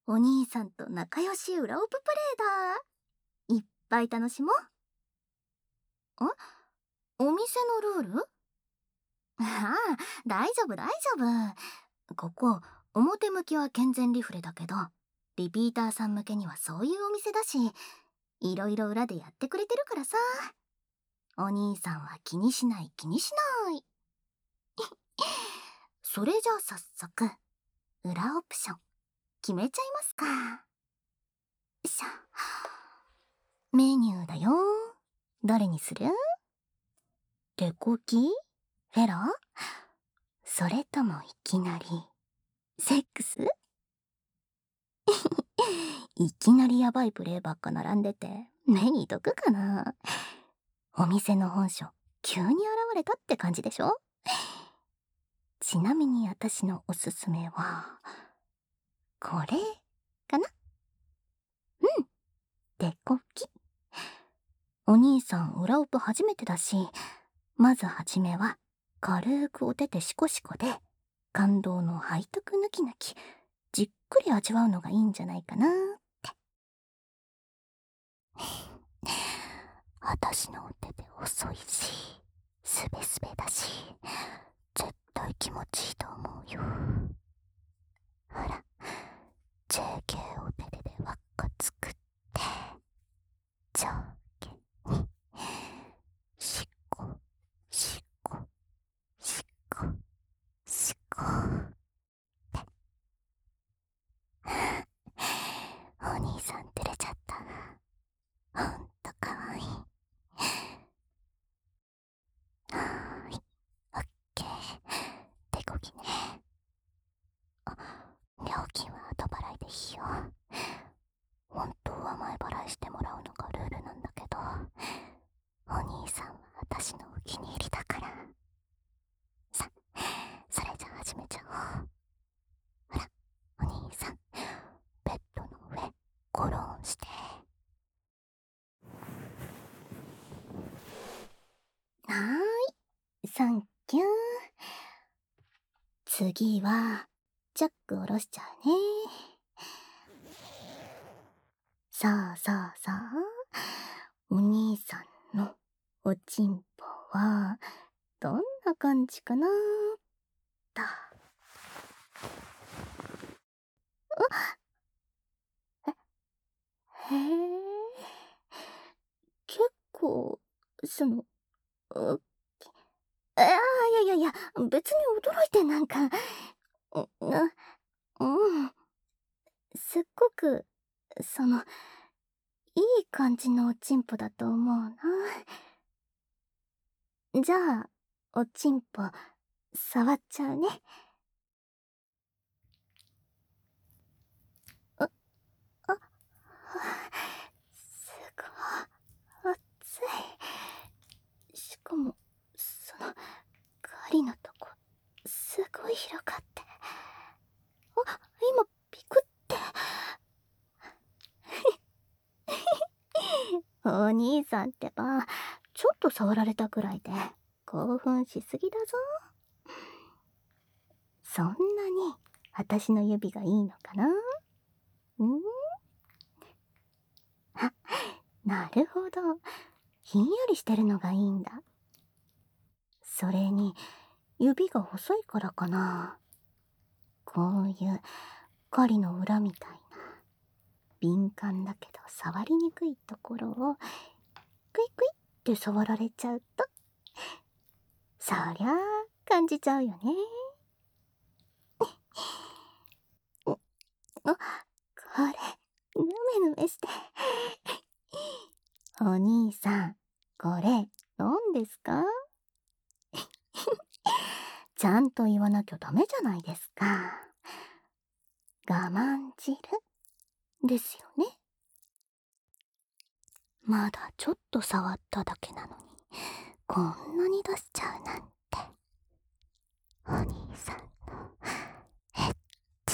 お兄さんと仲良し裏オププレイだ。いっぱい楽しもう。お店のルール？ああ、大丈夫大丈夫。ここ、表向きは健全リフレだけど、リピーターさん向けにはそういうお店だし、いろいろ裏でやってくれてるからさ。お兄さんは気にしない気にしない。それじゃあ早速、裏オプション、決めちゃいますか。しゃ。メニューだよ。どれにする？手こき？フェラ？それともいきなりセックス？いきなりヤバいプレイばっか並んでて目に毒かな。お店の本性急に現れたって感じでしょ。ちなみに私のおすすめはこれかな。うん、手こき。お兄さん裏オプ初めてだし、まずはじめは軽くお手手シコシコで感動の背徳抜き抜きじっくり味わうのがいいんじゃないかなって。私のお手手細いしスベスベだし絶対気持ちいいと思うよ。ほら JK お手手で輪っか作って上下にシコシコシコシコってお兄さん照れちゃった。ほんとかわいい。はーい、オッケー。手こぎね。料金は後払いでいいよ。本当は前払いしてもらうのがルールなんだけど、お兄さんは私のお気に入りだから。さ、それじゃあ始めちゃおう。ほら、お兄さん、ベッドの上ゴロンして。はーい、サンキュー。次はチャック下ろしちゃうね。さあさあさあ、お兄さんのおちんぽはどんな感じかなーと。へえ、結構ういやいやいや、別に驚いてなんか、うん、すっごくいい感じのおちんぽだと思うな。じゃあおちんぽ触っちゃうね。あ、すごい熱い。しかも狩りのとこすごい広かって、今ピクってお兄さんってば、ちょっと触られたくらいで興奮しすぎだぞ。そんなに私の指がいいのかな。あ、なるほど。ひんやりしてるのがいいんだ。それに指が細いからかな。こういう狩りの裏みたいな敏感だけど触りにくいところをクイクイって触られちゃうと、そりゃあ感じちゃうよね。これヌメヌメしてお兄さん、これ何ですか？ちゃんと言わなきゃダメじゃないですか。我慢汁ですよね。まだちょっと触っただけなのにこんなに出しちゃうなんて。お兄さんのエッチ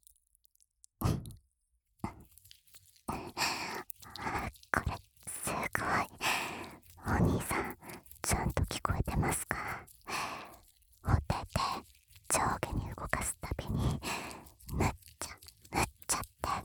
これすごい。お兄さんちゃんと聞こえてますか？お手で上下に動かすたびにぬっちゃって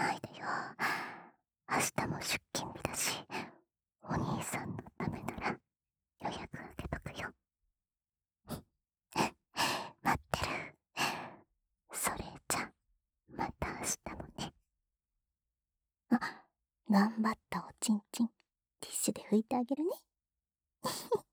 ないでよ。明日も出勤日だし、お兄さんのためなら予約開けとくよ。待ってる。それじゃ、また明日もね。あ、頑張ったおちんちん。ティッシュで拭いてあげるね。